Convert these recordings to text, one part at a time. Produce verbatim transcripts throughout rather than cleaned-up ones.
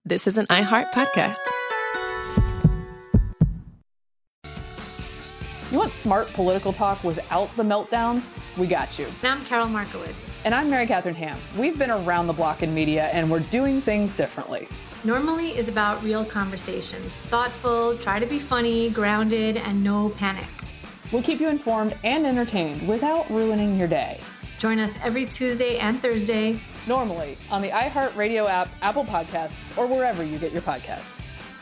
This is an iHeart podcast. You want smart political talk without the meltdowns? We got you. And I'm Carol Markowitz. And I'm Mary Catherine Ham. We've been around the block in media, and we're doing things differently. Normally is about real conversations. Thoughtful, try to be funny, grounded, and no panic. We'll keep you informed and entertained without ruining your day. Join us every Tuesday and Thursday. Normally on the iHeartRadio app, Apple Podcasts, or wherever you get your podcasts.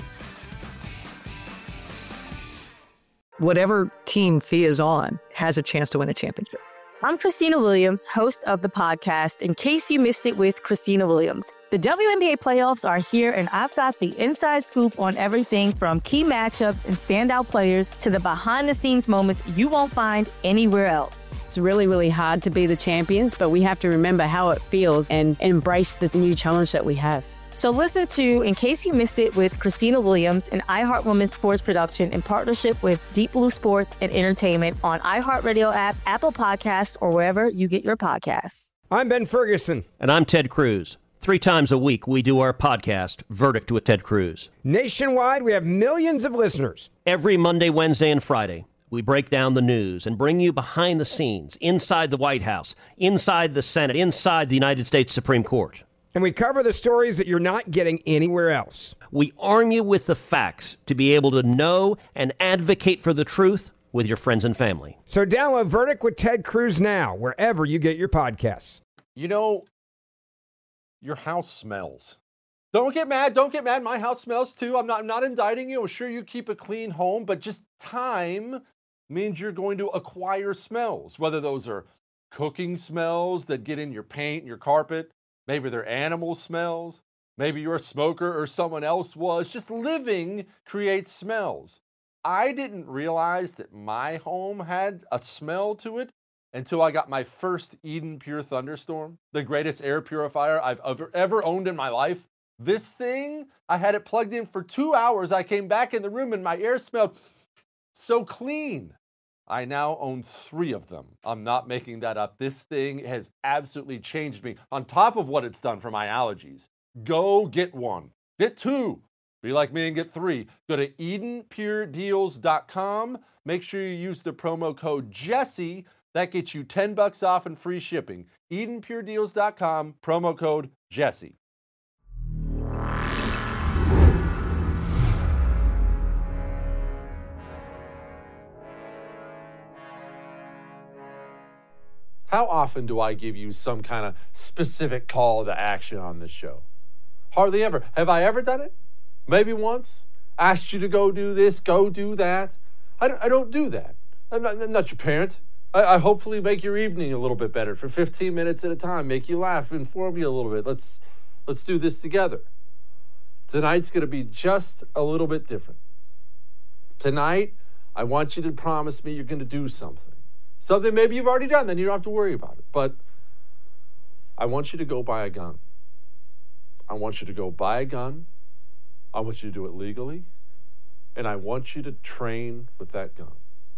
Whatever team Fee is on has a chance to win a championship. I'm Christina Williams, host of the podcast, In Case You Missed It with Christina Williams. The W N B A playoffs are here, and I've got the inside scoop on everything from key matchups and standout players to the behind-the-scenes moments you won't find anywhere else. It's really, really hard to be the champions, but we have to remember how it feels and embrace the new challenge that we have. So listen to In Case You Missed It with Christina Williams, an iHeart Women's Sports production in partnership with Deep Blue Sports and Entertainment on iHeartRadio app, Apple Podcasts, or wherever you get your podcasts. I'm Ben Ferguson. And I'm Ted Cruz. Three times a week, we do our podcast, Verdict with Ted Cruz. Nationwide, we have millions of listeners. Every Monday, Wednesday, and Friday, we break down the news and bring you behind the scenes, inside the White House, inside the Senate, inside the United States Supreme Court. And we cover the stories that you're not getting anywhere else. We arm you with the facts to be able to know and advocate for the truth with your friends and family. So download Verdict with Ted Cruz now, wherever you get your podcasts. You know, your house smells. Don't get mad. Don't get mad. My house smells too. I'm not, I'm not indicting you. I'm sure you keep a clean home, but just time means you're going to acquire smells, whether those are cooking smells that get in your paint and your carpet. Maybe they're animal smells. Maybe you're a smoker or someone else was. Just living creates smells. I didn't realize that my home had a smell to it until I got my first Eden Pure Thunderstorm, the greatest air purifier I've ever, ever owned in my life. This thing, I had it plugged in for two hours. I came back in the room and my air smelled so clean. I now own three of them. I'm not making that up. This thing has absolutely changed me. On top of what it's done for my allergies, go get one. Get two. Be like me and get three. Go to Eden Pure Deals dot com. Make sure you use the promo code Jesse. That gets you ten bucks off and free shipping. Eden Pure Deals dot com, promo code Jesse. How often do I give you some kind of specific call to action on this show? Hardly ever. Have I ever done it? Maybe once. Asked you to go do this, go do that. I don't, I don't do that. I'm not, I'm not your parent. I, I hopefully make your evening a little bit better for fifteen minutes at a time, make you laugh, inform you a little bit. Let's, let's do this together. Tonight's going to be just a little bit different. Tonight, I want you to promise me you're going to do something. Something maybe you've already done, then you don't have to worry about it. But I want you to go buy a gun. I want you to go buy a gun. I want you to do it legally. And I want you to train with that gun.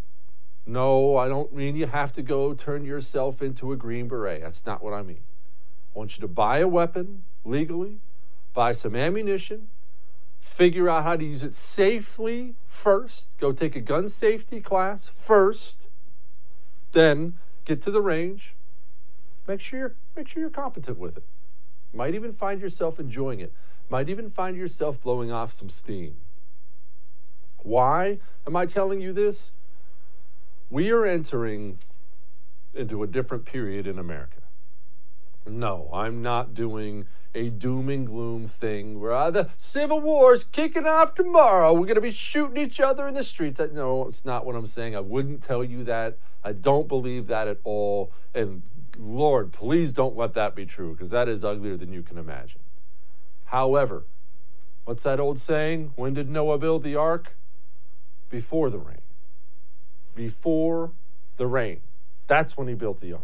No, I don't mean you have to go turn yourself into a Green Beret. That's not what I mean. I want you to buy a weapon legally, buy some ammunition, figure out how to use it safely first. Go take a gun safety class first. Then get to the range. Make sure you're, make sure you're competent with it. Might even find yourself enjoying it. Might even find yourself blowing off some steam. Why am I telling you this? We are entering into a different period in America. No, I'm not doing a doom and gloom thing where uh, the Civil War's kicking off tomorrow. We're going to be shooting each other in the streets. No, it's not what I'm saying. I wouldn't tell you that. I don't believe that at all. And Lord, please don't let that be true, because that is uglier than you can imagine. However, what's that old saying? When did Noah build the ark? Before the rain. Before the rain. That's when he built the ark.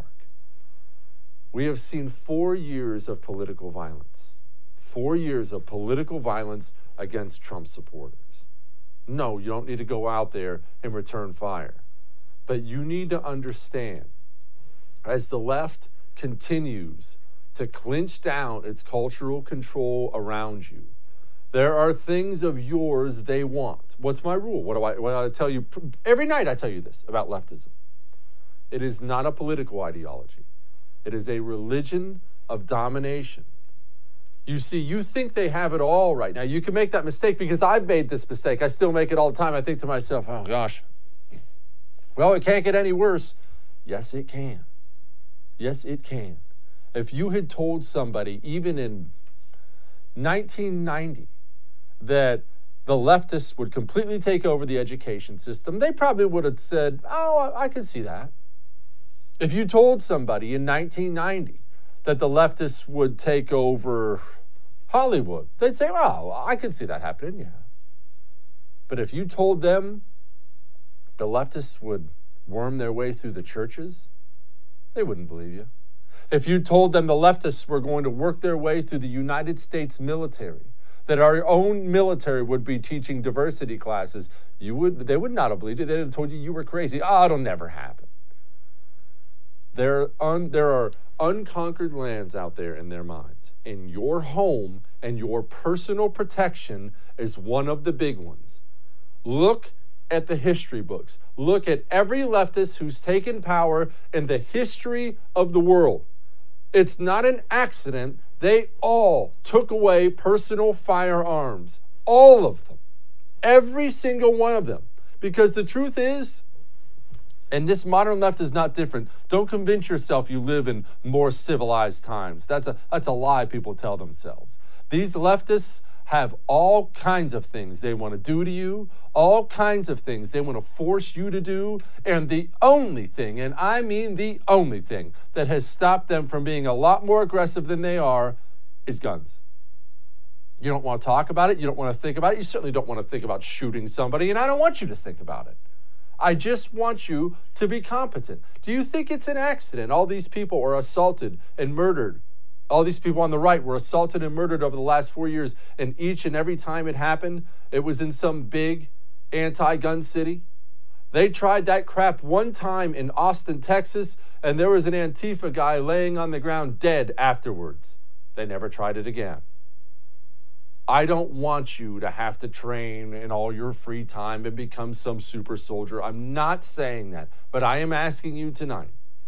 We have seen four years of political violence. Four years of political violence against Trump supporters. No, you don't need to go out there and return fire. But you need to understand, as the left continues to clinch down its cultural control around you, There are things of yours they want. What's my rule? What do I, what do I tell you? Every night I tell you this about leftism. It is not a political ideology. It is a religion of domination. You see, you think they have it all right now. You can make that mistake because I've made this mistake. I still make it all the time. I think to myself, oh gosh, well, it can't get any worse. Yes, it can. Yes, it can. If you had told somebody, even in nineteen ninety, that the leftists would completely take over the education system, they probably would have said, oh, I can see that. If you told somebody in nineteen ninety that the leftists would take over Hollywood, they'd say, well, I can see that happening, yeah. But if you told them the leftists would worm their way through the churches, they wouldn't believe you. If you told them the leftists were going to work their way through the United States military, that our own military would be teaching diversity classes, you would, they would not have believed you. They'd have told you you were crazy. Oh, it'll never happen. There, un, there are unconquered lands out there in their minds. And your home and your personal protection is one of the big ones. Look at the history books. Look at every leftist who's taken power in the history of the world. It's not an accident. They all took away personal firearms. All of them. Every single one of them. Because the truth is, and this modern left is not different. Don't convince yourself you live in more civilized times. That's a, that's a lie people tell themselves. These leftists have all kinds of things they want to do to you, all kinds of things they want to force you to do, and the only thing, and I mean the only thing, that has stopped them from being a lot more aggressive than they are is guns. You don't want to talk about it. You don't want to think about it. You certainly don't want to think about shooting somebody, and I don't want you to think about it. I just want you to be competent. Do you think it's an accident? All these people were assaulted and murdered. All these people on the right were assaulted and murdered over the last four years, and each and every time it happened, it was in some big anti-gun city. They tried that crap one time in Austin, Texas, and there was an Antifa guy laying on the ground dead afterwards. They never tried it again. I don't want you to have to train in all your free time and become some super soldier. I'm not saying that, but I am asking you tonight,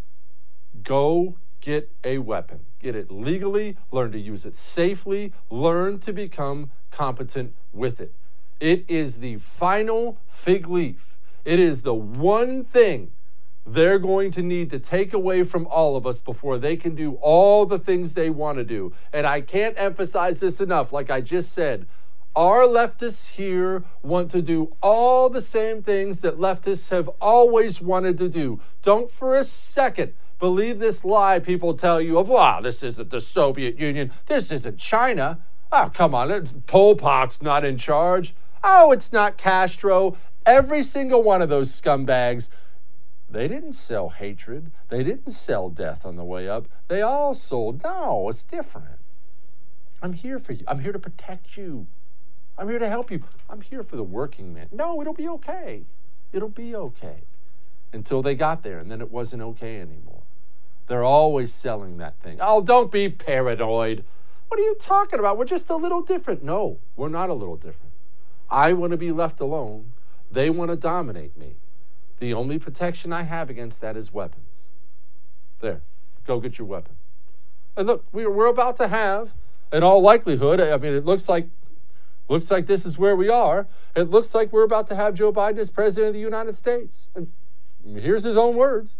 go get a weapon. Get it legally, learn to use it safely, learn to become competent with it. It is the final fig leaf. It is the one thing they're going to need to take away from all of us before they can do all the things they want to do. And I can't emphasize this enough. Like I just said, our leftists here want to do all the same things that leftists have always wanted to do. Don't for a second believe this lie people tell you of, wow, this isn't the Soviet Union. This isn't China. Oh, come on, it's, Pol Pot's not in charge. Oh, it's not Castro. Every single one of those scumbags, they didn't sell hatred. They didn't sell death on the way up. They all sold, no, it's different. I'm here for you. I'm here to protect you. I'm here to help you. I'm here for the working man. No, it'll be okay. It'll be okay. Until they got there, and then it wasn't okay anymore. They're always selling that thing. Oh, don't be paranoid. What are you talking about? We're just a little different. No, we're not a little different. I want to be left alone. They want to dominate me. The only protection I have against that is weapons. There, go get your weapon. And look, we're, we're about to have, in all likelihood, I mean, it looks like, looks like this is where we are. It looks like we're about to have Joe Biden as president of the United States. And here's his own words.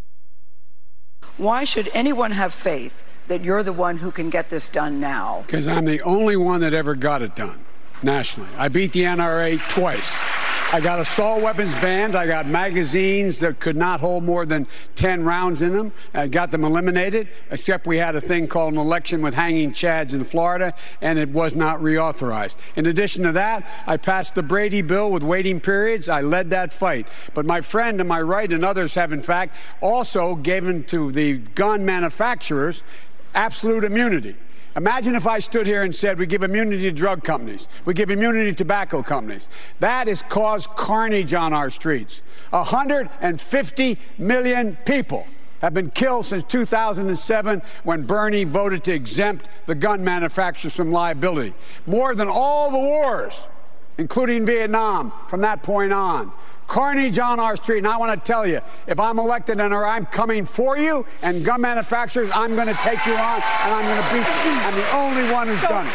Why should anyone have faith that you're the one who can get this done now? Because I'm the only one that ever got it done nationally. I beat the N R A twice. I got assault weapons banned. I got magazines that could not hold more than ten rounds in them. I got them eliminated, except we had a thing called an election with hanging chads in Florida, and it was not reauthorized. In addition to that, I passed the Brady bill with waiting periods. I led that fight. But my friend to my right and others have, in fact, also given to the gun manufacturers absolute immunity. Imagine if I stood here and said we give immunity to drug companies, we give immunity to tobacco companies. That has caused carnage on our streets. one hundred fifty million people have been killed since two thousand seven when Bernie voted to exempt the gun manufacturers from liability. More than all the wars, including Vietnam, from that point on. Carnage on our street. And I want to tell you, if I'm elected and I'm coming for you and gun manufacturers, I'm going to take you on and I'm going to beat you. I'm the only one who's done it.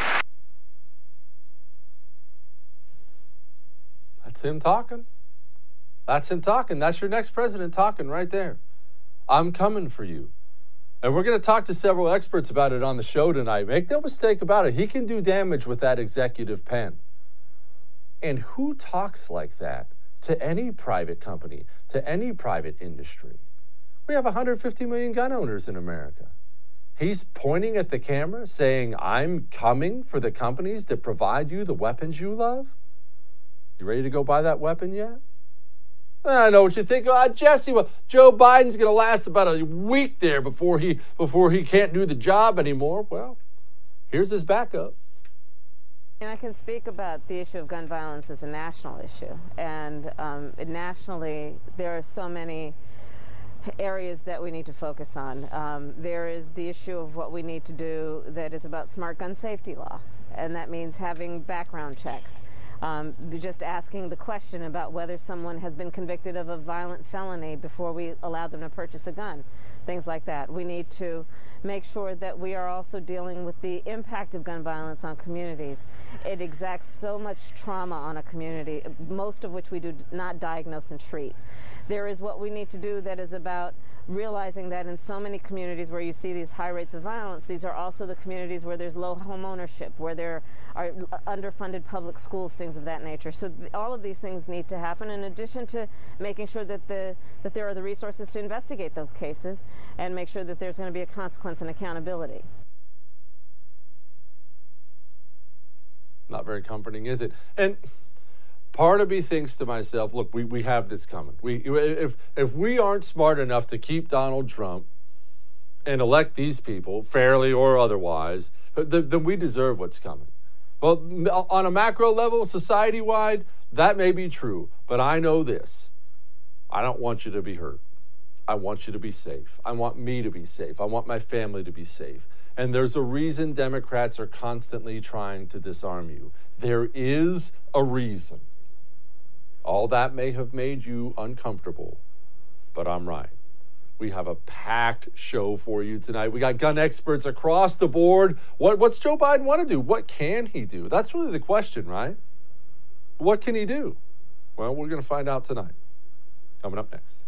That's him talking. That's him talking. That's your next president talking right there. I'm coming for you. And we're going to talk to several experts about it on the show tonight. Make no mistake about it. He can do damage with that executive pen. And who talks like that to any private company, to any private industry? We have one hundred fifty million gun owners in America. He's pointing at the camera saying, I'm coming for the companies that provide you the weapons you love. You ready to go buy that weapon yet? I know what you think. Oh, Jesse, well, Joe Biden's going to last about a week there before he before he can't do the job anymore. Well, here's his backup. And I can speak about the issue of gun violence as a national issue. And um, nationally, there are so many areas that we need to focus on. Um, there is the issue of what we need to do that is about smart gun safety law. And that means having background checks. Um, just asking the question about whether someone has been convicted of a violent felony before we allow them to purchase a gun, things like that. We need to make sure that we are also dealing with the impact of gun violence on communities. It exacts so much trauma on a community, most of which we do not diagnose and treat. There is what we need to do that is about realizing that in so many communities where you see these high rates of violence, these are also the communities where there's low home ownership, where there are underfunded public schools, things of that nature. So th- all of these things need to happen, in addition to making sure that the that there are the resources to investigate those cases and make sure that there's going to be a consequence and accountability. Not very comforting, is it? And part of me thinks to myself, look, we, we have this coming. We if if we aren't smart enough to keep Donald Trump and elect these people, fairly or otherwise, then we deserve what's coming. Well, on a macro level, society-wide, that may be true. But I know this. I don't want you to be hurt. I want you to be safe. I want me to be safe. I want my family to be safe. And there's a reason Democrats are constantly trying to disarm you. There is a reason. All that may have made you uncomfortable, but I'm right. We have a packed show for you tonight. We got gun experts across the board. What, what's Joe Biden want to do? What can he do? That's really the question, right? What can he do? Well, we're going to find out tonight. Coming up next.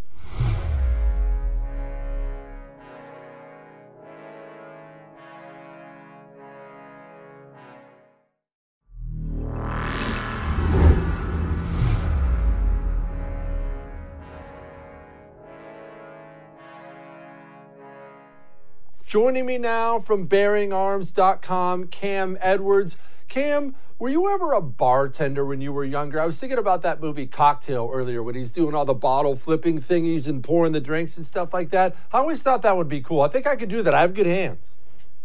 Joining me now from bearing arms dot com, Cam Edwards. Cam, were you ever a bartender when you were younger? I was thinking about that movie Cocktail earlier when he's doing all the bottle flipping thingies and pouring the drinks and stuff like that. I always thought that would be cool. I think I could do that. I have good hands.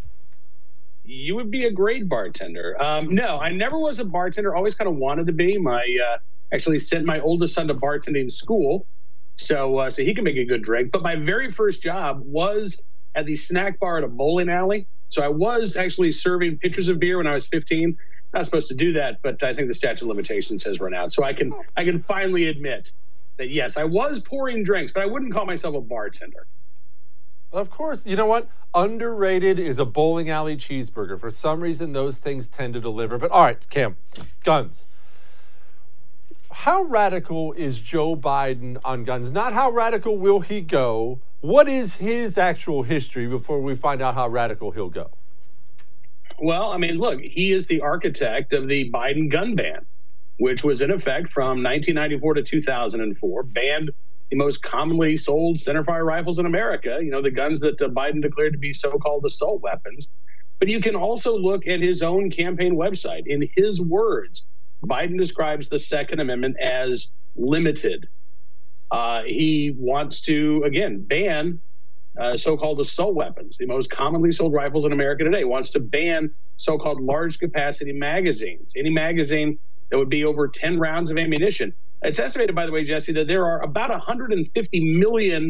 You would be a great bartender. Um, no, I never was a bartender. Always kind of wanted to be. My uh, actually sent my oldest son to bartending school, so uh, so he can make a good drink. But my very first job was at the snack bar at a bowling alley. So I was actually serving pitchers of beer when I was fifteen. Not supposed to do that, but I think the statute of limitations has run out. So I can I can finally admit that, yes, I was pouring drinks, but I wouldn't call myself a bartender. Of course. You know what? Underrated is a bowling alley cheeseburger. For some reason, those things tend to deliver. But all right, Cam, guns. How radical is Joe Biden on guns? Not how radical will he go. What is his actual history before we find out how radical he'll go? Well, I mean, look, he is the architect of the Biden gun ban, which was in effect from nineteen ninety-four to two thousand four, banned the most commonly sold centerfire rifles in America, you know, the guns that uh, Biden declared to be so-called assault weapons. But you can also look at his own campaign website. In his words, Biden describes the Second Amendment as limited. Uh, he wants to, again, ban uh, so-called assault weapons, the most commonly sold rifles in America today. He wants to ban so-called large-capacity magazines, any magazine that would be over ten rounds of ammunition. It's estimated, by the way, Jesse, that there are about one hundred fifty million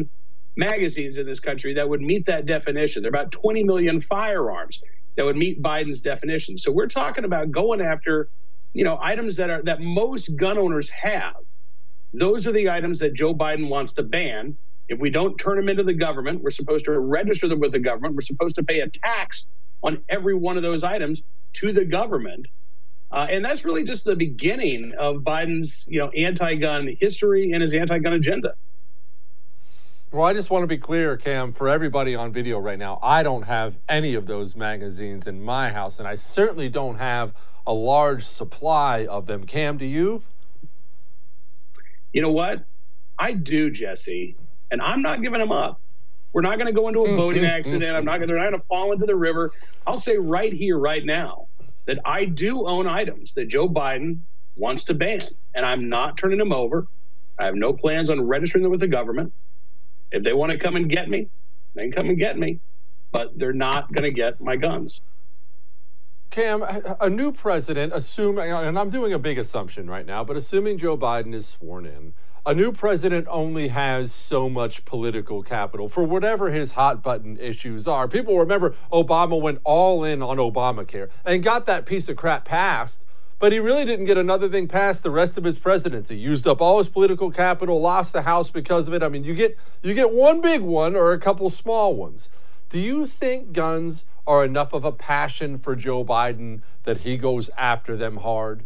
magazines in this country that would meet that definition. There are about twenty million firearms that would meet Biden's definition. So we're talking about going after, you know, items that are that most gun owners have. Those are the items that Joe Biden wants to ban. If we don't turn them into the government, we're supposed to register them with the government. We're supposed to pay a tax on every one of those items to the government. Uh, and that's really just the beginning of Biden's, you know, anti-gun history and his anti-gun agenda. Well, I just want to be clear, Cam, for everybody on video right now, I don't have any of those magazines in my house, and I certainly don't have a large supply of them. Cam, do you? You know what? I do, Jesse, and I'm not giving them up. We're not going to go into a boating accident. I'm not going to, they're not going to fall into the river. I'll say right here, right now, that I do own items that Joe Biden wants to ban, and I'm not turning them over. I have no plans on registering them with the government. If they want to come and get me, they can come and get me, but they're not going to get my guns. Cam, a new president, assuming, and I'm doing a big assumption right now, but assuming Joe Biden is sworn in, a new president only has so much political capital for whatever his hot button issues are. People remember Obama went all in on Obamacare and got that piece of crap passed, but he really didn't get another thing passed the rest of his presidency. He used up all his political capital, lost the House because of it. I mean, you get you get one big one or a couple small ones. Do you think guns are enough of a passion for Joe Biden that he goes after them hard?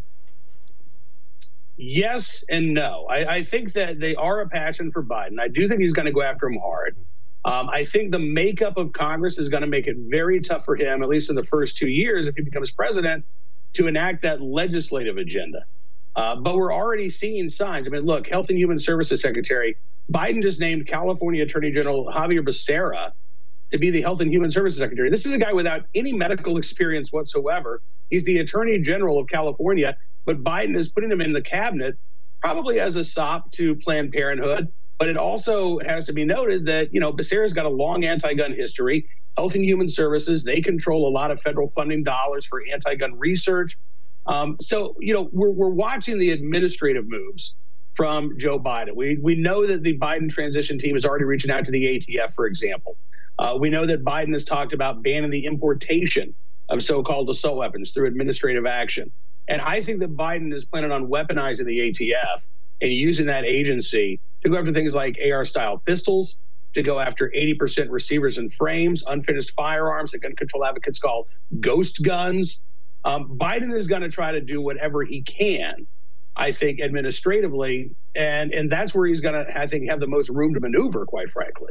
Yes and no. I, I think that they are a passion for Biden. I do think he's going to go after him hard. Um, I think the makeup of Congress is going to make it very tough for him, at least in the first two years, if he becomes president, to enact that legislative agenda. Uh, but we're already seeing signs. I mean, look, Health and Human Services Secretary, Biden just named California Attorney General Xavier Becerra to be the Health and Human Services Secretary. This is a guy without any medical experience whatsoever. He's the Attorney General of California, but Biden is putting him in the cabinet probably as a sop to Planned Parenthood. But it also has to be noted that, you know, Becerra's got a long anti-gun history. Health and Human Services, they control a lot of federal funding dollars for anti-gun research. Um, so, you know, we're, we're watching the administrative moves from Joe Biden. We, we know that the Biden transition team is already reaching out to the A T F, for example. Uh, we know that Biden has talked about banning the importation of so-called assault weapons through administrative action. And I think that Biden is planning on weaponizing the A T F and using that agency to go after things like A R-style pistols, to go after eighty percent receivers and frames, unfinished firearms that gun control advocates call ghost guns. Um, Biden is going to try to do whatever he can, I think, administratively. And, and that's where he's going to, I think, have the most room to maneuver, quite frankly.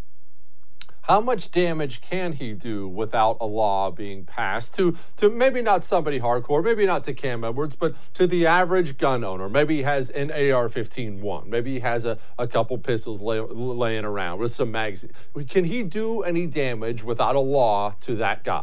How much damage can he do without a law being passed to, to maybe not somebody hardcore, maybe not to Cam Edwards, but to the average gun owner? Maybe he has an A R fifteen one. Maybe he has a, a couple pistols lay, laying around with some magazines. Can he do any damage without a law to that guy?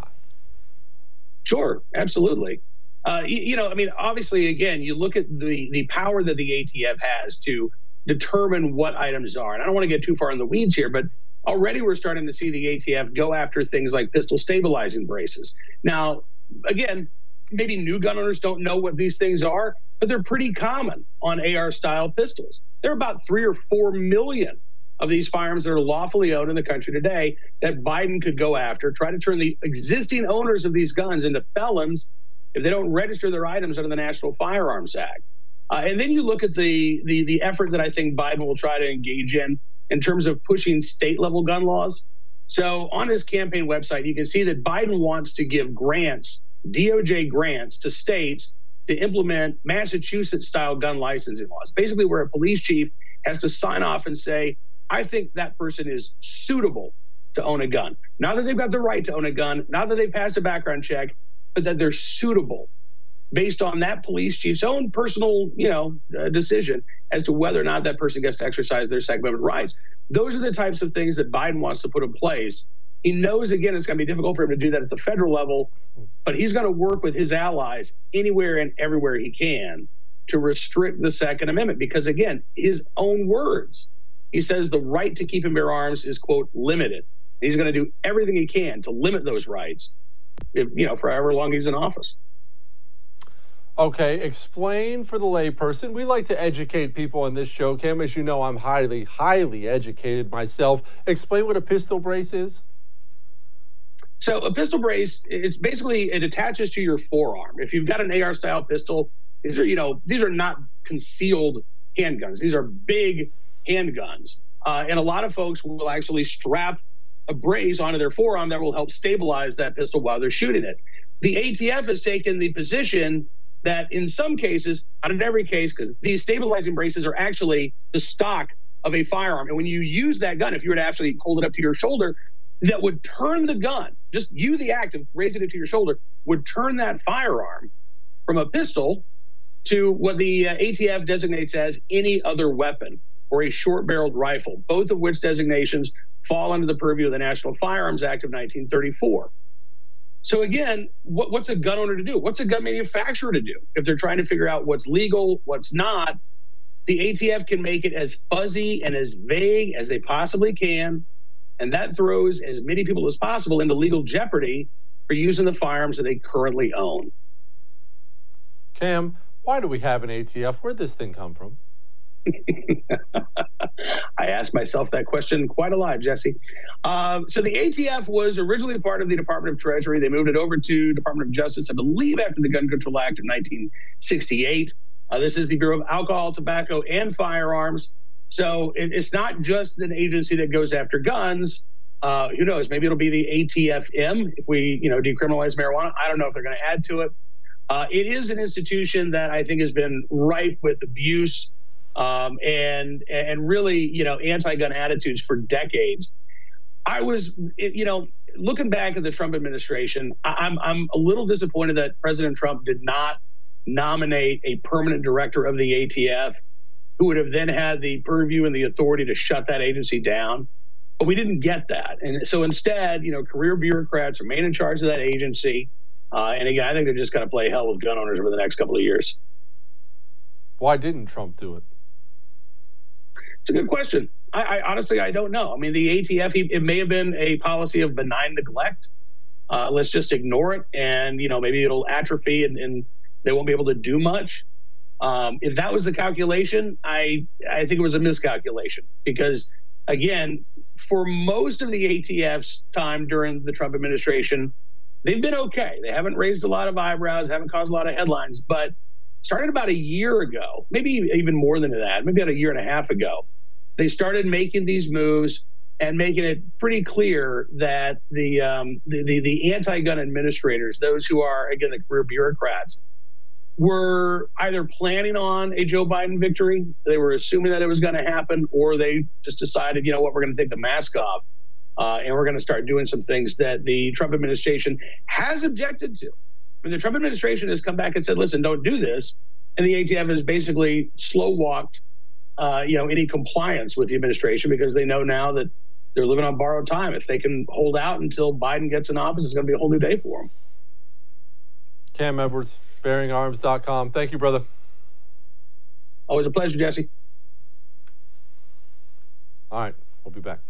Sure, absolutely. Uh, you, you know, I mean, obviously, again, you look at the, the power that the A T F has to determine what items are. And I don't want to get too far in the weeds here, but already we're starting to see the A T F go after things like pistol stabilizing braces. Now, again, maybe new gun owners don't know what these things are, but they're pretty common on A R-style pistols. There are about three or four million of these firearms that are lawfully owned in the country today that Biden could go after, try to turn the existing owners of these guns into felons if they don't register their items under the National Firearms Act. Uh, and then you look at the, the the effort that I think Biden will try to engage in in terms of pushing state-level gun laws. So on his campaign website, you can see that Biden wants to give grants, D O J grants, to states to implement Massachusetts-style gun licensing laws, basically where a police chief has to sign off and say, I think that person is suitable to own a gun. Not that they've got the right to own a gun, not that they've passed a background check, but that they're suitable based on that police chief's own personal, you know, uh, decision as to whether or not that person gets to exercise their Second Amendment rights. Those are the types of things that Biden wants to put in place. He knows, again, it's going to be difficult for him to do that at the federal level, but he's going to work with his allies anywhere and everywhere he can to restrict the Second Amendment. Because, again, his own words, he says the right to keep and bear arms is, quote, limited. And he's going to do everything he can to limit those rights, if, you know, for however long he's in office. Okay, explain for the layperson. We like to educate people on this show. Cam, as you know, I'm highly, highly educated myself. Explain what a pistol brace is. So a pistol brace, it's basically, it attaches to your forearm. If you've got an A R-style pistol, these are, you know, these are not concealed handguns. These are big handguns. Uh, and a lot of folks will actually strap a brace onto their forearm that will help stabilize that pistol while they're shooting it. The A T F has taken the position that in some cases, not in every case, because these stabilizing braces are actually the stock of a firearm. And when you use that gun, if you were to actually hold it up to your shoulder, that would turn the gun, just you, the act of raising it to your shoulder, would turn that firearm from a pistol to what the uh, A T F designates as any other weapon or a short-barreled rifle, both of which designations fall under the purview of the National Firearms Act of nineteen thirty-four. So again, what, what's a gun owner to do? What's a gun manufacturer to do? If they're trying to figure out what's legal, what's not, the A T F can make it as fuzzy and as vague as they possibly can, and that throws as many people as possible into legal jeopardy for using the firearms that they currently own. Cam, why do we have an A T F? Where'd this thing come from? I asked myself that question quite a lot, Jesse. Um, so the A T F was originally part of the Department of Treasury. They moved it over to Department of Justice, I believe, after the Gun Control Act of nineteen sixty-eight. Uh, this is the Bureau of Alcohol, Tobacco, and Firearms. So it, it's not just an agency that goes after guns. Uh, who knows? Maybe it'll be the A T F M if we, you know, decriminalize marijuana. I don't know if they're going to add to it. Uh, it is an institution that I think has been ripe with abuse um, and and really, you know, anti-gun attitudes for decades. I was, you know, looking back at the Trump administration, I'm I'm a little disappointed that President Trump did not nominate a permanent director of the A T F who would have then had the purview and the authority to shut that agency down. But we didn't get that. And so instead, you know, career bureaucrats remain in charge of that agency. Uh, and again, I think they're just going to play hell with gun owners over the next couple of years. Why didn't Trump do it? It's a good question. I, I honestly, I don't know. I mean, the A T F, it may have been a policy of benign neglect. Uh, let's just ignore it. And, you know, maybe it'll atrophy and, and they won't be able to do much. Um, if that was the calculation, I, I think it was a miscalculation because, again, for most of the A T F's time during the Trump administration, they've been okay. They haven't raised a lot of eyebrows, haven't caused a lot of headlines. But starting about a year ago, maybe even more than that, maybe about a year and a half ago, they started making these moves and making it pretty clear that the um, the, the, the anti-gun administrators, those who are, again, the career bureaucrats, were either planning on a Joe Biden victory, they were assuming that it was going to happen, or they just decided, you know what, we're going to take the mask off uh, and we're going to start doing some things that the Trump administration has objected to. I mean, the Trump administration has come back and said, listen, don't do this. And the A T F has basically slow walked, uh, you know, any compliance with the administration because they know now that they're living on borrowed time. If they can hold out until Biden gets in office, it's going to be a whole new day for them. Cam Edwards, bearing arms dot com. Thank you, brother. Always a pleasure, Jesse. All right, we'll be back.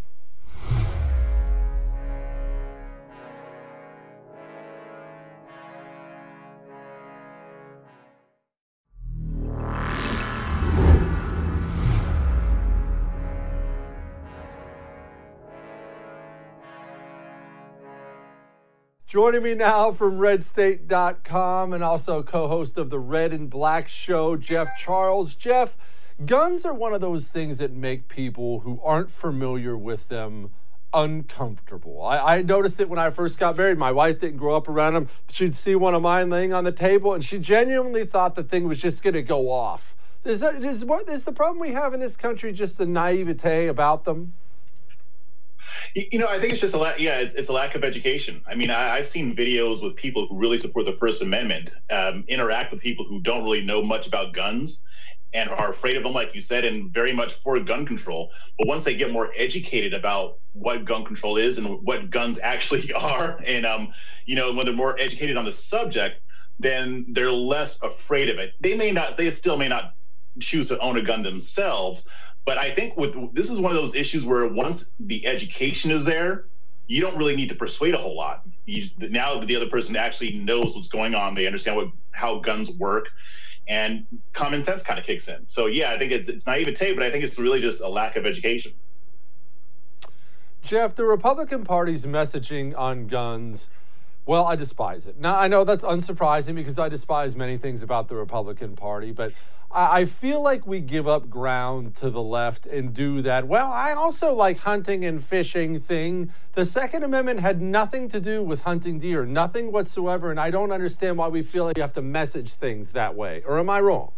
Joining me now from red state dot com and also co-host of the Red and Black Show, Jeff Charles. Jeff, guns are one of those things that make people who aren't familiar with them uncomfortable. I, I noticed it when I first got married. My wife didn't grow up around them. She'd see one of mine laying on the table, and she genuinely thought the thing was just going to go off. Is, that, is, what, is the problem we have in this country just the naivete about them? You know, I think it's just a lack. Yeah, it's, it's a lack of education. I mean, I, I've seen videos with people who really support the First Amendment um, interact with people who don't really know much about guns and are afraid of them, like you said, and very much for gun control. But once they get more educated about what gun control is and what guns actually are, and um, you know, when they're more educated on the subject, then they're less afraid of it. They may not. They still may not choose to own a gun themselves. But I think with this is one of those issues where once the education is there, you don't really need to persuade a whole lot. You, now the other person actually knows what's going on. They understand what how guns work, and common sense kind of kicks in. So yeah, I think it's it's naivete, but I think it's really just a lack of education. Jeff, the Republican Party's messaging on guns, well, I despise it. Now, I know that's unsurprising because I despise many things about the Republican Party, but I, I feel like we give up ground to the left and do that. Well, I also like hunting and fishing thing. The Second Amendment had nothing to do with hunting deer, nothing whatsoever, and I don't understand why we feel like you have to message things that way. Or am I wrong?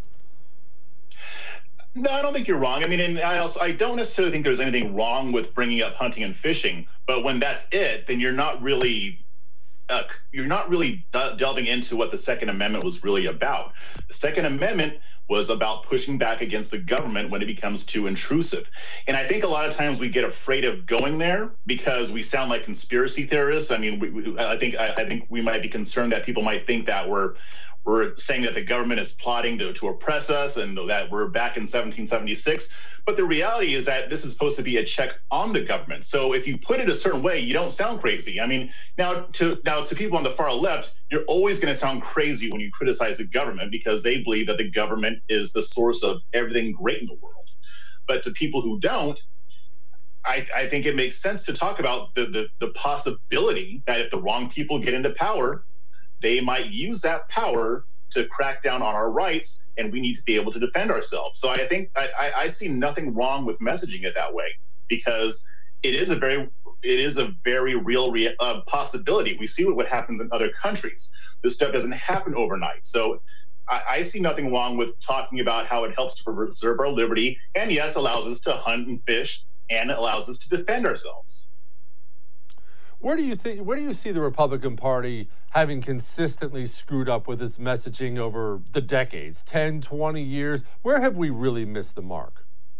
No, I don't think you're wrong. I mean, and I also I don't necessarily think there's anything wrong with bringing up hunting and fishing, but when that's it, then you're not really uh, you're not really de- delving into what the Second Amendment was really about. The Second Amendment was about pushing back against the government when it becomes too intrusive. And I think a lot of times we get afraid of going there because we sound like conspiracy theorists. I mean, we, we, I think I, I think we might be concerned that people might think that we're We're saying that the government is plotting to, to oppress us and that we're back in seventeen seventy-six. But the reality is that this is supposed to be a check on the government. So if you put it a certain way, you don't sound crazy. I mean, now to now to people on the far left, you're always going to sound crazy when you criticize the government because they believe that the government is the source of everything great in the world. But to people who don't, I, I think it makes sense to talk about the, the the possibility that if the wrong people get into power, they might use that power to crack down on our rights, and we need to be able to defend ourselves. So I think I, I, I see nothing wrong with messaging it that way because it is a very it is a very real rea- uh, possibility. We see what, what happens in other countries. This stuff doesn't happen overnight. So I, I see nothing wrong with talking about how it helps to preserve our liberty, and yes, allows us to hunt and fish, and it allows us to defend ourselves. Where do you think? Where do you see the Republican Party having consistently screwed up with its messaging over the decades, ten, twenty years? Where have we really missed the mark?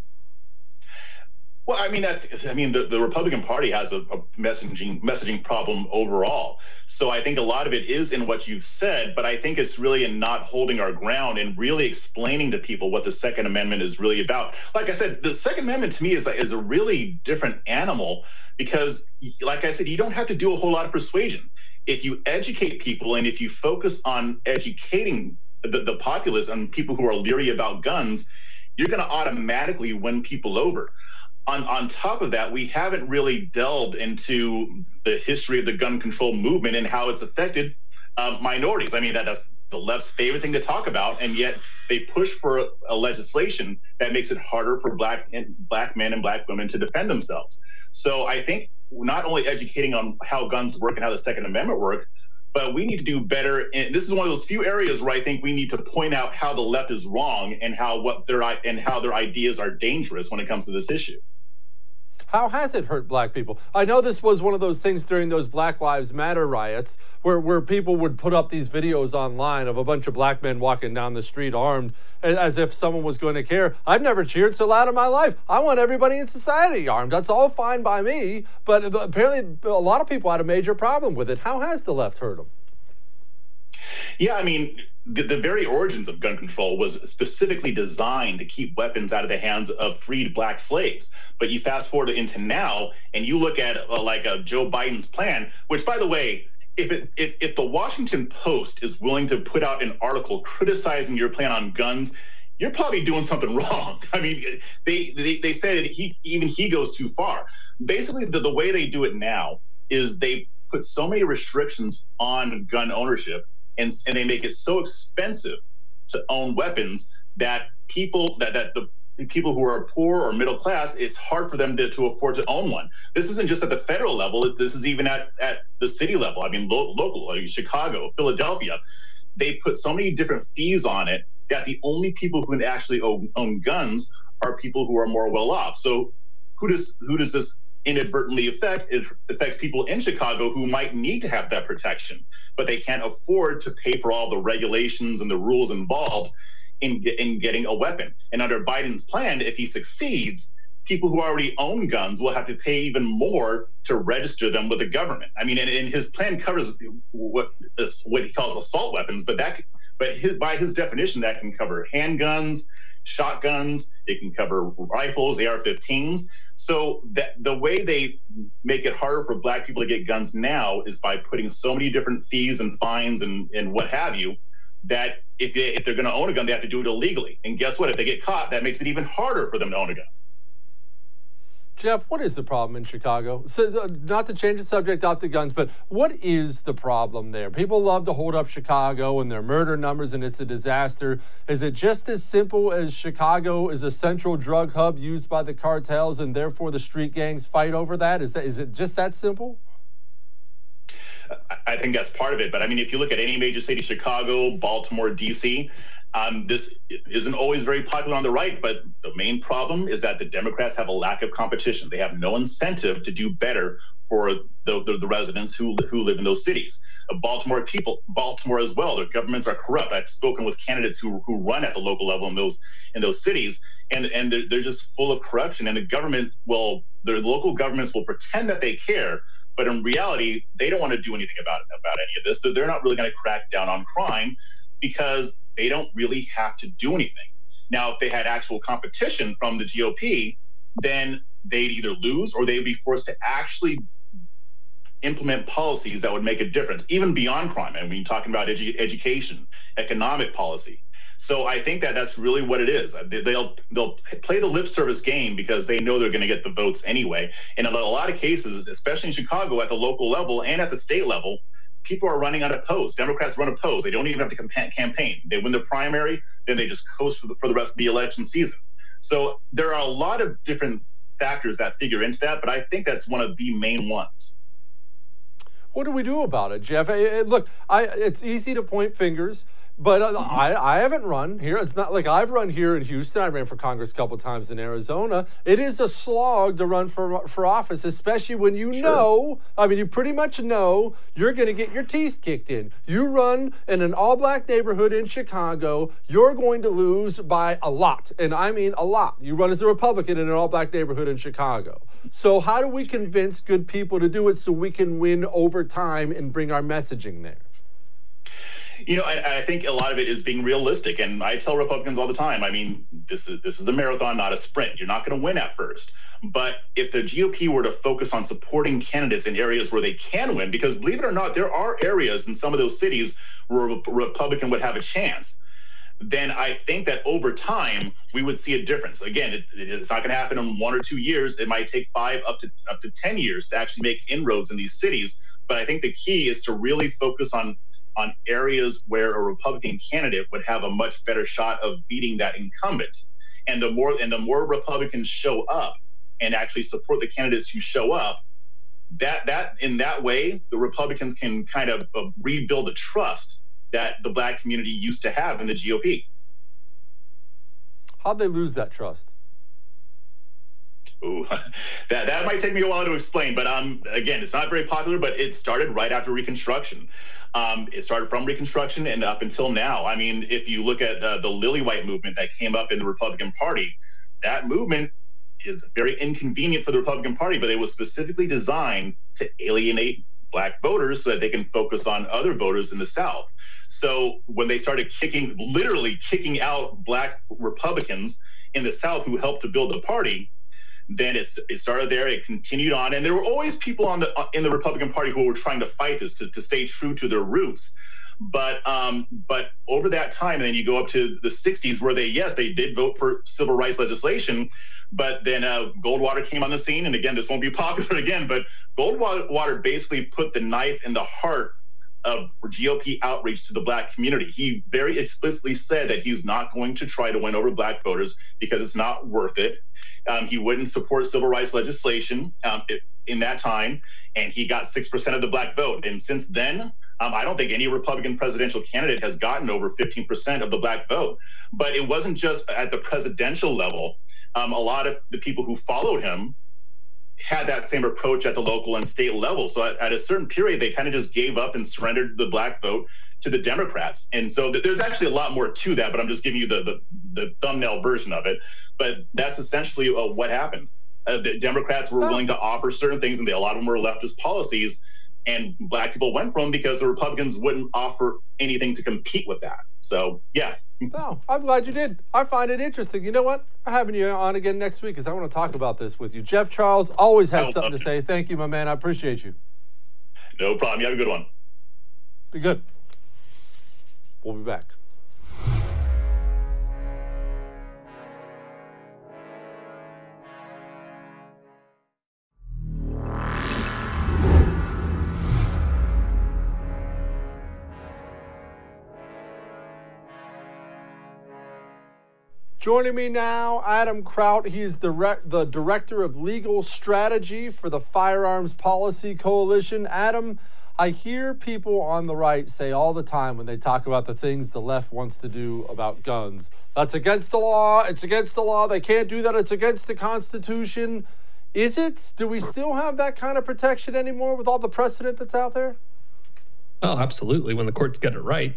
Well, I mean, that, I mean, the, the Republican Party has a, a messaging messaging problem overall. So I think a lot of it is in what you've said, but I think it's really in not holding our ground and really explaining to people what the Second Amendment is really about. Like I said, the Second Amendment to me is, is a really different animal because, like I said, you don't have to do a whole lot of persuasion. If you educate people and if you focus on educating the, the populace and people who are leery about guns, you're going to automatically win people over. On, on top of that, we haven't really delved into the history of the gun control movement and how it's affected uh, minorities. I mean, that, that's the left's favorite thing to talk about, and yet they push for a, a legislation that makes it harder for black and black men and black women to defend themselves. So I think not only educating on how guns work and how the Second Amendment work, but we need to do better. And this is one of those few areas where I think we need to point out how the left is wrong and how what their and how their ideas are dangerous when it comes to this issue. How has it hurt black people? I know this was one of those things during those Black Lives Matter riots where, where people would put up these videos online of a bunch of black men walking down the street armed as if someone was going to care. I've never cheered so loud in my life. I want everybody in society armed. That's all fine by me. But apparently a lot of people had a major problem with it. How has the left hurt them? Yeah, I mean, the, the very origins of gun control was specifically designed to keep weapons out of the hands of freed black slaves. But you fast forward into now, and you look at uh, like a Joe Biden's plan, which, by the way, if, it, if if the Washington Post is willing to put out an article criticizing your plan on guns, you're probably doing something wrong. I mean, they they, they said he even he goes too far. Basically, the, the way they do it now is they put so many restrictions on gun ownership, and and they make it so expensive to own weapons that people that that the people who are poor or middle class, it's hard for them to, to afford to own one. This isn't just at the federal level. This is even at, at the city level. I mean, lo- local, like Chicago, Philadelphia, they put so many different fees on it that the only people who can actually own, own guns are people who are more well off. So who does who does this inadvertently affect? It affects people in Chicago who might need to have that protection, but they can't afford to pay for all the regulations and the rules involved in, in getting a weapon. And under Biden's plan, if he succeeds, people who already own guns will have to pay even more to register them with the government. I mean, and, and his plan covers what what he calls assault weapons, but that but his, by his definition, that can cover handguns, shotguns, it can cover rifles, A R fifteens. So that the way they make it harder for black people to get guns now is by putting so many different fees and fines and, and what have you, that if, they, if they're going to own a gun, they have to do it illegally. And guess what? If they get caught, that makes it even harder for them to own a gun. Jeff, what is the problem in Chicago? So, uh, not to change the subject off the guns, but what is the problem there? People love to hold up Chicago and their murder numbers, and it's a disaster. Is it just as simple as Chicago is a central drug hub used by the cartels, and therefore the street gangs fight over that? Is that is it just that simple? I think that's part of it. But I mean, if you look at any major city, Chicago, Baltimore, D C, um, this isn't always very popular on the right. But the main problem is that the Democrats have a lack of competition. They have no incentive to do better for the, the, the residents who who live in those cities. Uh, Baltimore people, Baltimore as well. Their governments are corrupt. I've spoken with candidates who who run at the local level in those in those cities, and and they're, they're just full of corruption. And the government will, their local governments will pretend that they care. But in reality, they don't want to do anything about about any of this. So they're not really going to crack down on crime because they don't really have to do anything. Now, if they had actual competition from the G O P, then they'd either lose or they'd be forced to actually implement policies that would make a difference, even beyond crime. I mean, talking about edu- education, economic policy. So I think that that's really what it is. They'll they'll play the lip service game because they know they're going to get the votes anyway. And in a lot of cases, especially in Chicago, at the local level and at the state level, people are running unopposed. Democrats run opposed. They don't even have to campaign. They win the primary, then they just coast for the, for the rest of the election season. So there are a lot of different factors that figure into that, but I think that's one of the main ones. What do we do about it, Jeff? Look, I, it's easy to point fingers. But uh, mm-hmm. I, I haven't run here. It's not like I've run here in Houston. I ran for Congress a couple times in Arizona. It is a slog to run for for office, especially when you sure. know, I mean, you pretty much know you're going to get your teeth kicked in. You run in an all-black neighborhood in Chicago, you're going to lose by a lot. And I mean a lot. You run as a Republican in an all-black neighborhood in Chicago. So how do we convince good people to do it so we can win over time and bring our messaging there? You know, I, I think a lot of it is being realistic, and I tell Republicans all the time, I mean, this is this is a marathon, not a sprint. You're not going to win at first. But if the G O P were to focus on supporting candidates in areas where they can win, because believe it or not, there are areas in some of those cities where a Republican would have a chance, then I think that over time, we would see a difference. Again, it, it's not going to happen in one or two years. It might take five up to up to ten years to actually make inroads in these cities. But I think the key is to really focus on on areas where a Republican candidate would have a much better shot of beating that incumbent. And the more and the more Republicans show up and actually support the candidates who show up, that that in that way, the Republicans can kind of uh, rebuild the trust that the black community used to have in the G O P. How'd they lose that trust? Ooh, that that might take me a while to explain, but um, again, it's not very popular, but it started right after Reconstruction. Um, it started from Reconstruction and up until now. I mean, if you look at uh, the Lily White movement that came up in the Republican Party, that movement is very inconvenient for the Republican Party, but it was specifically designed to alienate black voters so that they can focus on other voters in the South. So when they started kicking, literally kicking out black Republicans in the South who helped to build the party, then it's it started there. It continued on, and there were always people on the in the Republican Party who were trying to fight this to, to stay true to their roots. But um, but over that time, and then you go up to the sixties, where they yes they did vote for civil rights legislation, but then uh, Goldwater came on the scene, and again this won't be popular again, but Goldwater basically put the knife in the heart of G O P outreach to the black community. He very explicitly said that he's not going to try to win over black voters because it's not worth it. Um, he wouldn't support civil rights legislation um, it, in that time, and he got six percent of the black vote. And since then, um, I don't think any Republican presidential candidate has gotten over fifteen percent of the black vote. But it wasn't just at the presidential level. Um, a lot of the people who followed him had that same approach at the local and state level. So at, at a certain period, they kind of just gave up and surrendered the black vote to the Democrats. And so th- there's actually a lot more to that, but I'm just giving you the the, the thumbnail version of it. But that's essentially uh, what happened. Uh, the Democrats were willing to offer certain things, and they, a lot of them were leftist policies, and black people went from them because the Republicans wouldn't offer anything to compete with that. So, yeah. No, I'm glad you did. I find it interesting. You know what? I'm having you on again next week because I want to talk about this with you. Jeff Charles always has something to say. Thank you, my man. I appreciate you. No problem. You have a good one. Be good. We'll be back. Joining me now, Adam Kraut. He is the, re- the Director of Legal Strategy for the Firearms Policy Coalition. Adam, I hear people on the right say all the time when they talk about the things the left wants to do about guns, that's against the law, it's against the law, they can't do that, it's against the Constitution. Is it? Do we still have that kind of protection anymore with all the precedent that's out there? Oh, absolutely, when the courts get it right.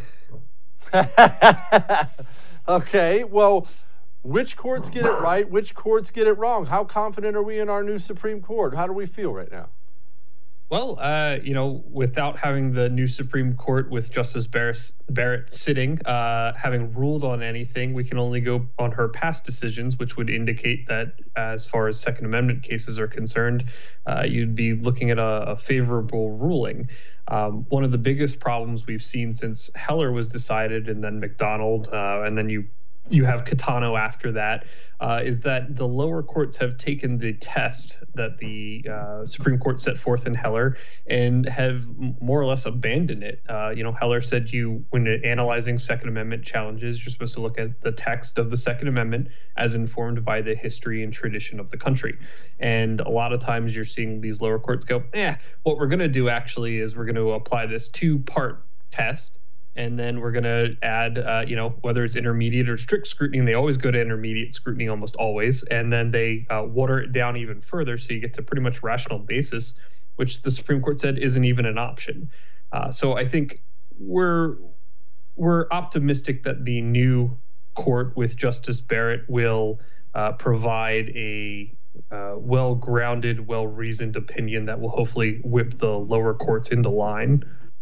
Okay, well, which courts get it right? Which courts get it wrong? How confident are we in our new Supreme Court? How do we feel right now? Well, uh, you know, without having the new Supreme Court with Justice Barrett, Barrett sitting, uh, having ruled on anything, we can only go on her past decisions, which would indicate that as far as Second Amendment cases are concerned, uh, you'd be looking at a, a favorable ruling. Um, one of the biggest problems we've seen since Heller was decided, and then McDonald, uh, and then you you have Catano after that, uh, is that the lower courts have taken the test that the uh, Supreme Court set forth in Heller and have more or less abandoned it. Uh, you know, Heller said you, when analyzing Second Amendment challenges, you're supposed to look at the text of the Second Amendment as informed by the history and tradition of the country. And a lot of times you're seeing these lower courts go, eh, what we're going to do actually is we're going to apply this two-part test. And then we're going to add, uh, you know, whether it's intermediate or strict scrutiny, and they always go to intermediate scrutiny almost always. And then they uh, water it down even further. So you get to pretty much rational basis, which the Supreme Court said isn't even an option. Uh, so I think we're we're optimistic that the new court with Justice Barrett will uh, provide a uh, well-grounded, well-reasoned opinion that will hopefully whip the lower courts into line.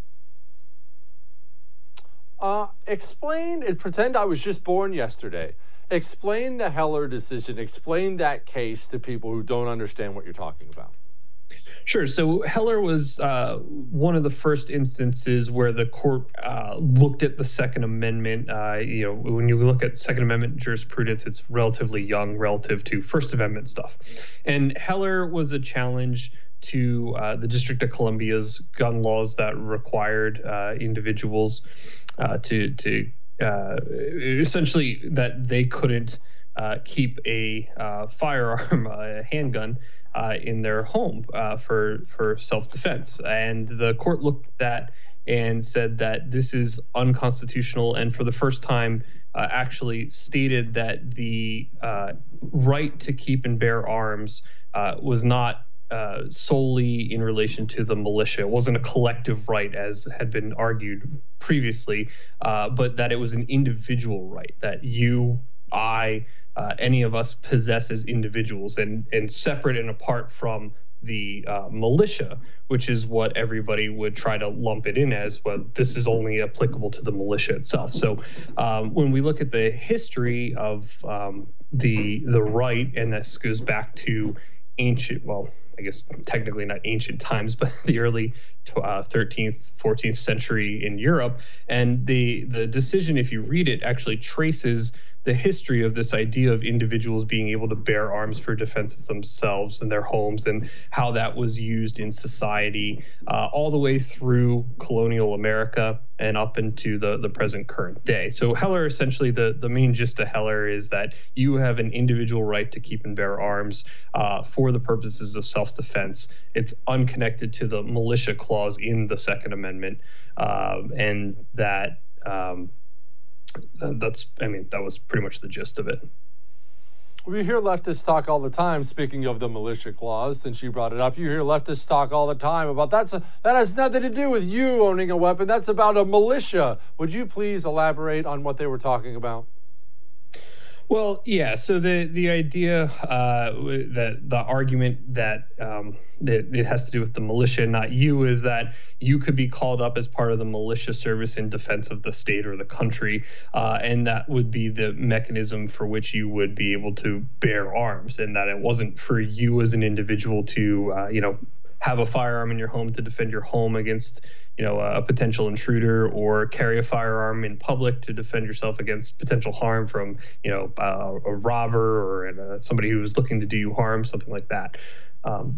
Uh, explain and pretend I was just born yesterday. Explain the Heller decision. Explain that case to people who don't understand what you're talking about. Sure. So Heller was uh, one of the first instances where the court uh, looked at the Second Amendment. Uh, you know, when you look at Second Amendment jurisprudence, it's relatively young relative to First Amendment stuff. And Heller was a challenge to uh, the District of Columbia's gun laws that required uh, individuals uh, to to uh, essentially that they couldn't uh, keep a uh, firearm, a handgun, uh, in their home uh, for for self-defense. And the court looked at that and said that this is unconstitutional, and for the first time uh, actually stated that the uh, right to keep and bear arms uh, was not Uh, solely in relation to the militia. It wasn't a collective right as had been argued previously, uh, but that it was an individual right that you, I, uh, any of us possess as individuals, and, and separate and apart from the uh, militia, which is what everybody would try to lump it in as, well, this is only applicable to the militia itself. So um, when we look at the history of um, the the right, and this goes back to ancient, well, I guess technically not ancient times, but the early uh, thirteenth, fourteenth century in Europe. And the the decision, if you read it, actually traces the history of this idea of individuals being able to bear arms for defense of themselves and their homes, and how that was used in society uh, all the way through colonial America and up into the, the present current day. So Heller, essentially, the, the main gist of Heller is that you have an individual right to keep and bear arms uh, for the purposes of self-defense. It's unconnected to the militia clause in the Second Amendment, uh, and that um, that's, I mean, that was pretty much the gist of it. We hear leftists talk all the time, speaking of the militia clause, since you brought it up. You hear leftists talk all the time about that's a, that has nothing to do with you owning a weapon. That's about a militia. Would you please elaborate on what they were talking about? Well, yeah. So the the idea uh, that the argument that um, that it has to do with the militia, not you, is that you could be called up as part of the militia service in defense of the state or the country, uh, and that would be the mechanism for which you would be able to bear arms, and that it wasn't for you as an individual to, uh, you know, have a firearm in your home to defend your home against, you know, a potential intruder, or carry a firearm in public to defend yourself against potential harm from, you know, uh, a robber or uh, somebody who is looking to do you harm, something like that. Um,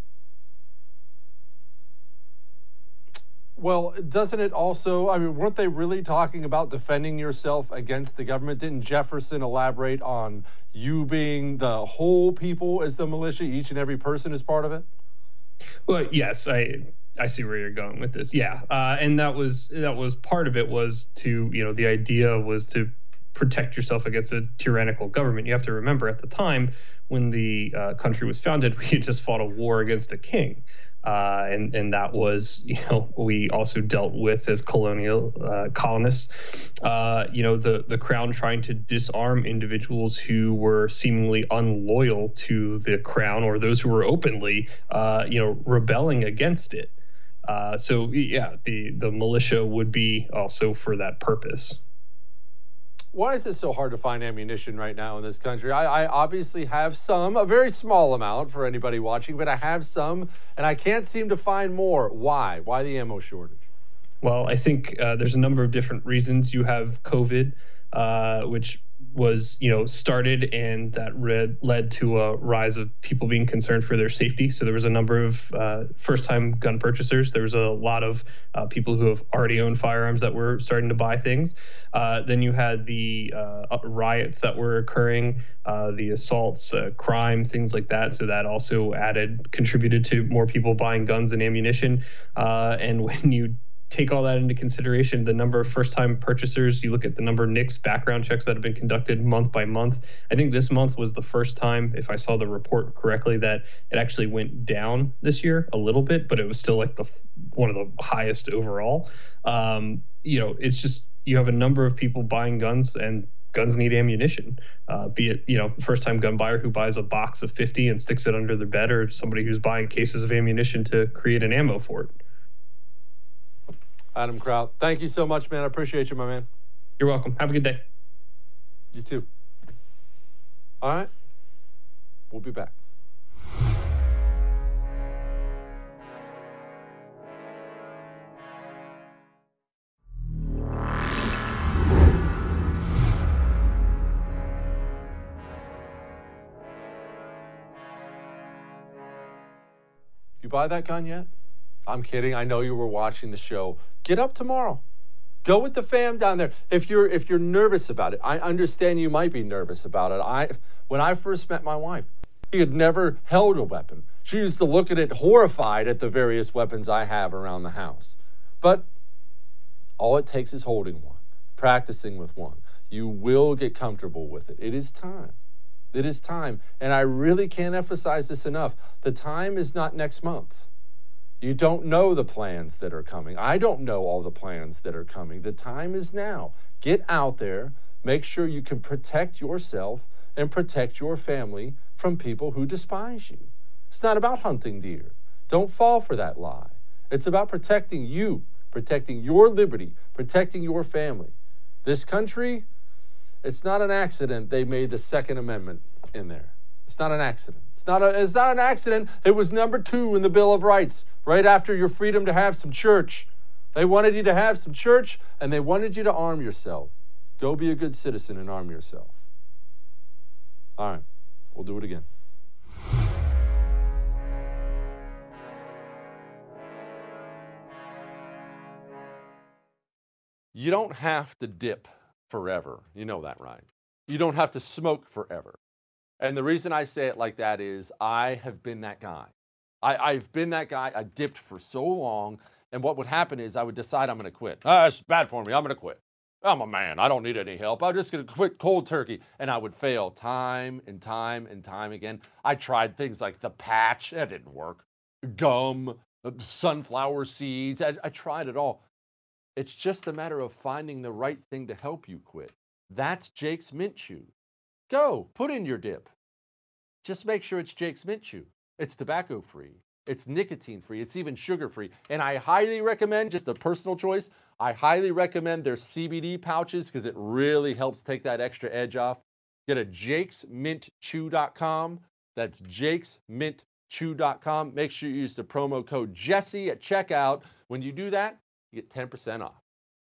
well, doesn't it also, I mean, weren't they really talking about defending yourself against the government? Didn't Jefferson elaborate on you being the whole people as the militia, each and every person is part of it? Well, yes, I I see where you're going with this. Yeah, uh, and that was that was part of it, was to, you know, the idea was to protect yourself against a tyrannical government. You have to remember, at the time when the uh, country was founded, we had just fought a war against a king. Uh, and, and that was, you know, we also dealt with, as colonial uh, colonists, uh, you know, the, the crown trying to disarm individuals who were seemingly unloyal to the crown, or those who were openly, uh, you know, rebelling against it. Uh, so, yeah, the, the militia would be also for that purpose. Why is it so hard to find ammunition right now in this country? I, I obviously have some, a very small amount for anybody watching, but I have some, and I can't seem to find more. Why? Why the ammo shortage? Well, I think uh, there's a number of different reasons. You have COVID, uh, which was, you know, started, and that read, led to a rise of people being concerned for their safety. So there was a number of uh, first-time gun purchasers. There was a lot of uh, people who have already owned firearms that were starting to buy things. Uh, then you had the uh, riots that were occurring, uh, the assaults, uh, crime, things like that. So that also added, contributed to more people buying guns and ammunition. Uh, and when you take all that into consideration, the number of first-time purchasers, you look at the number of N I C S background checks that have been conducted month by month. I think this month was the first time, if I saw the report correctly, that it actually went down this year a little bit, but it was still like the one of the highest overall. Um, you know, it's just, you have a number of people buying guns, and guns need ammunition, uh, be it, you know, first-time gun buyer who buys a box of fifty and sticks it under their bed, or somebody who's buying cases of ammunition to create an ammo fort. Adam Kraut, thank you so much, man. I appreciate you, my man. You're welcome. Have a good day. You too. All right. We'll be back. You buy that gun yet? I'm kidding. I know you were watching the show. Get up tomorrow. Go with the fam down there. If you're if you're nervous about it, I understand you might be nervous about it. I when I first met my wife, she had never held a weapon. She used to look at it horrified at the various weapons I have around the house. But all it takes is holding one, practicing with one. You will get comfortable with it. It is time. It is time. And I really can't emphasize this enough. The time is not next month. You don't know the plans that are coming. I don't know all the plans that are coming. The time is now. Get out there. Make sure you can protect yourself and protect your family from people who despise you. It's not about hunting deer. Don't fall for that lie. It's about protecting you, protecting your liberty, protecting your family. This country, it's not an accident they made the Second Amendment in there. It's not an accident. It's not, a, it's not an accident. It was number two in the Bill of Rights, right after your freedom to have some church. They wanted you to have some church, and they wanted you to arm yourself. Go be a good citizen and arm yourself. All right, we'll do it again. You don't have to dip forever. You know that, right? You don't have to smoke forever. And the reason I say it like that is I have been that guy. I, I've been that guy. I dipped for so long. And what would happen is I would decide I'm going to quit. Ah, it's bad for me. I'm going to quit. I'm a man. I don't need any help. I'm just going to quit cold turkey. And I would fail time and time and time again. I tried things like the patch. That didn't work. Gum, sunflower seeds. I, I tried it all. It's just a matter of finding the right thing to help you quit. That's Jake's Mint Chew. Go, put in your dip. Just make sure it's Jake's Mint Chew. It's tobacco-free. It's nicotine-free. It's even sugar-free. And I highly recommend, just a personal choice, I highly recommend their C B D pouches because it really helps take that extra edge off. Get a jakes mint chew dot com. That's jakes mint chew dot com. Make sure you use the promo code Jesse at checkout. When you do that, you get ten percent off.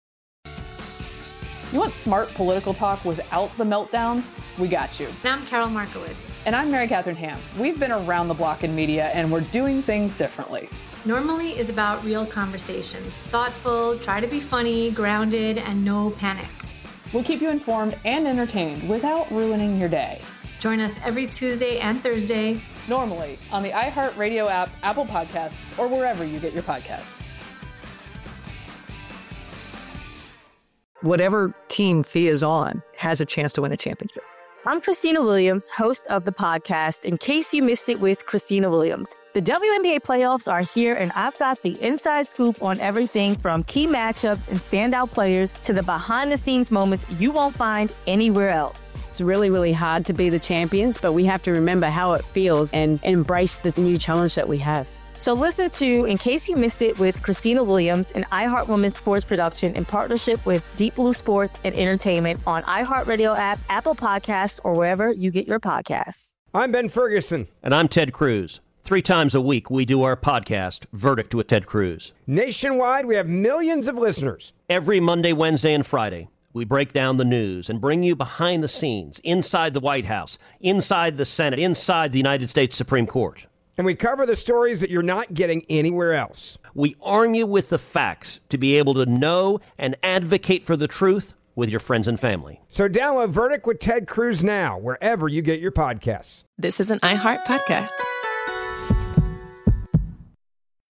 You want smart political talk without the meltdowns? We got you. And I'm Carol Markowitz. And I'm Mary Catherine Ham. We've been around the block in media, and we're doing things differently. Normally is about real conversations. Thoughtful, try to be funny, grounded, and no panic. We'll keep you informed and entertained without ruining your day. Join us every Tuesday and Thursday. Normally on the iHeartRadio app, Apple Podcasts, or wherever you get your podcasts. Whatever team Fee is on has a chance to win a championship. I'm Christina Williams, host of the podcast, In Case You Missed It with Christina Williams. The W N B A playoffs are here, and I've got the inside scoop on everything from key matchups and standout players to the behind-the-scenes moments you won't find anywhere else. It's really, really hard to be the champions, but we have to remember how it feels and embrace the new challenge that we have. So listen to In Case You Missed It with Christina Williams, an iHeart Women's Sports production in partnership with Deep Blue Sports and Entertainment on iHeartRadio app, Apple Podcasts, or wherever you get your podcasts. I'm Ben Ferguson. And I'm Ted Cruz. Three times a week, we do our podcast, Verdict with Ted Cruz. Nationwide, we have millions of listeners. Every Monday, Wednesday, and Friday, we break down the news and bring you behind the scenes, inside the White House, inside the Senate, inside the United States Supreme Court. And we cover the stories that you're not getting anywhere else. We arm you with the facts to be able to know and advocate for the truth with your friends and family. So download Verdict with Ted Cruz now, wherever you get your podcasts. This is an iHeart podcast.